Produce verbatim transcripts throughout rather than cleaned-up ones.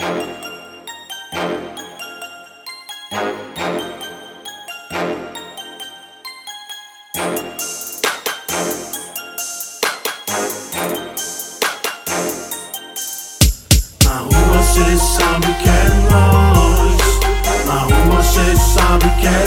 Na rua cê sabe que é nós. Na rua cê sabe que é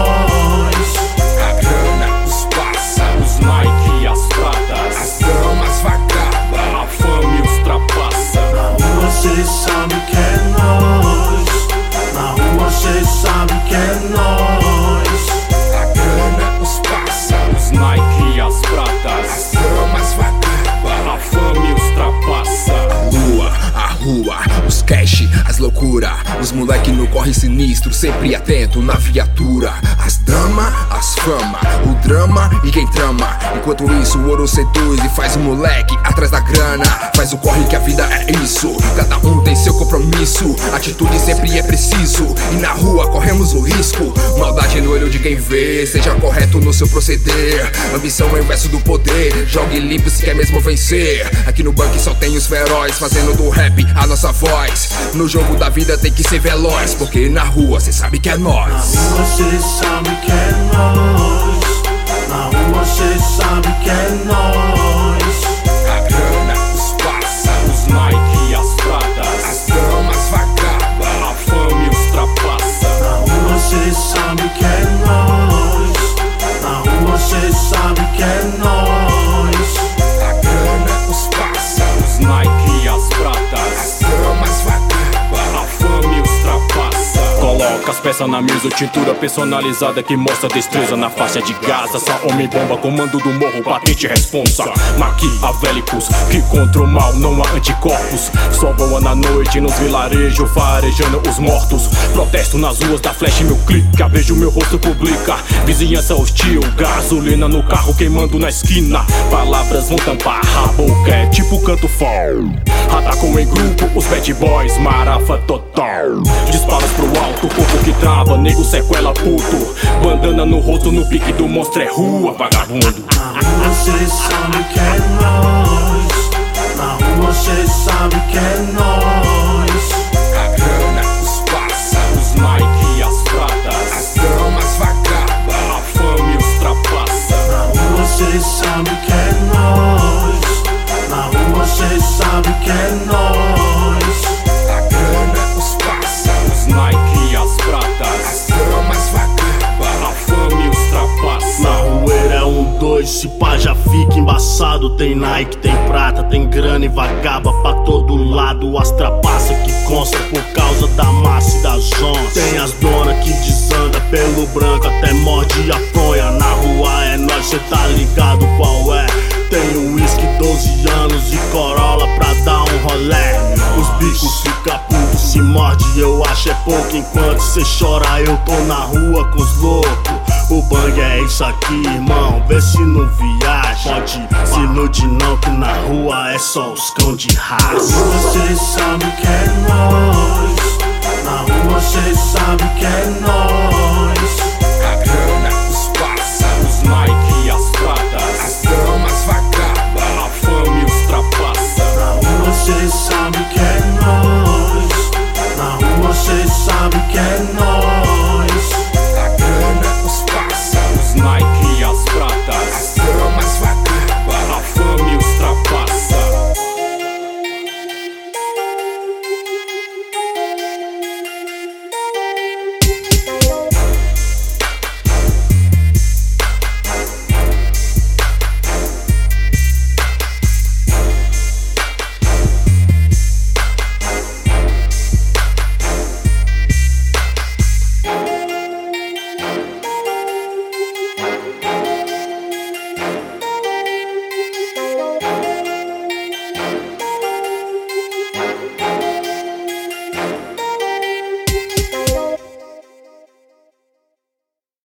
nós. A grana, os pássaros, Nike e as pratas, as damas vagabas, a fama e os trapaça. Na rua cê sabe que é nós. Na rua cê sabe que é nós. A grana, os pássaros, Nike e as pratas, as damas vagabas, a fama e os trapaça. A lua, a rua, os cash, as loucura, os moleque no corre sinistro, sempre atento na viatura. As dama, as fama, o drama e quem trama. Enquanto isso o ouro seduz e faz o moleque atrás da grana. Faz o corre que a vida é isso, cada um tem seu compromisso. Atitude sempre é preciso e na rua corremos o risco. Maldade no olho de quem vê, seja correto no seu proceder. Ambição é o inverso do poder, jogue limpo se quer mesmo vencer. Aqui no banco só tem os feroz, fazendo do rap a nossa voz. No jogo da vida tem que ser veloz, porque na rua cê sabe que é nós. Na rua cê sabe que é nós. Na rua cê sabe que é nós. A grana, os pássaros, Nike e as pratas, as damas vagabas, a fama e os trapaça. Na rua cê sabe que é nós. Na rua cê sabe que é nós. A grana, os pássaros, Nike e as pratas, as damas vagabas, a fama e os trapaça. Coloca as peças na mesa, tintura personalizada que mostra destreza na faixa de Gaza. Só homem bomba, comando do morro, patente responsa. Maquiavélicos que contra o mal não há anticorpos. Só voa na noite nos vilarejos, farejando os mortos. Protesto nas ruas da flash, meu clique, vejo meu rosto publica. Vizinhança hostil, gasolina no carro queimando na esquina. Palavras vão tampar a boca, é tipo canto fall. Atacam em grupo os bad boys, marafa total. Disparos pro alto, corpo que trava, nego sequela puto. Bandana no rosto, no pique do monstro é rua, vagabundo. Na rua cê sabe que é nós. Na rua cê sabe que é nós. A grana, os pássaros, Nike e as pratas, as damas vagabas, a fama e os trapaça. Na rua cê sabe que é nós. Na rua cê sabe que é nós. A grana, os pássaros, Nike e as pratas, as damas vagabas, a fama e os trapaça. Na rueira é um dois, se pá já fica embaçado. Tem Nike, tem prata, tem grana e vagaba pra todo lado. As trapaça que consta por causa da massa e das onças. Tem as donas que desanda pelo branco, até morde a fronha. Na rua é nós, cê tá ligado qual é. Tem um whisky, doze anos e Corolla pra dar um rolé. Os bicos fica puto, se morde, eu acho é pouco. Enquanto cê chora, eu tô na rua com os loucos. O bang é isso aqui, irmão, vê se não viaja. Pode se iludir não, que na rua é só os cão de raça. Você sabe que é